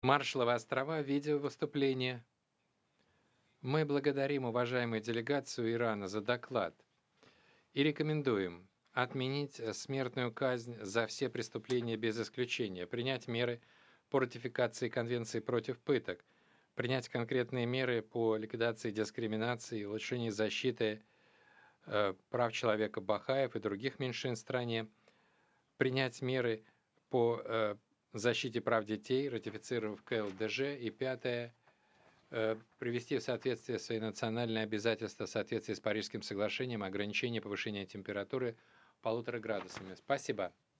Маршалловы острова. Видеовыступление. Мы благодарим уважаемую делегацию Ирана за доклад и рекомендуем отменить смертную казнь за все преступления без исключения, принять меры по ратификации Конвенции против пыток, принять конкретные меры по ликвидации дискриминации и улучшению защиты прав человека бахаев и других меньшинств в стране, принять меры по защите прав детей, ратифицировав КЛДЖ, и пятое, привести в соответствие свои национальные обязательства в соответствии с Парижским соглашением о ограничении повышения температуры 1,5 градусами. Спасибо.